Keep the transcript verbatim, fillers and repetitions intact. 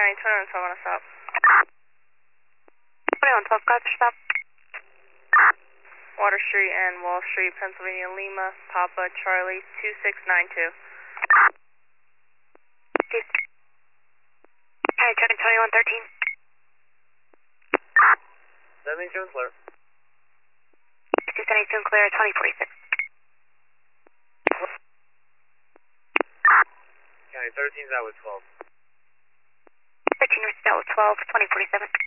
County, twenty-one twelve on a stop. twenty-one twelve, got the stop. Water Street and Wall Street, Pennsylvania, Lima, Papa, Charlie, two six nine two. County, turn twenty-one thirteen. seventy-two clear. two seventy-two clear, twenty forty-six. County, thirteen's out with twelve. thirteen, out with twelve, twenty forty-seven.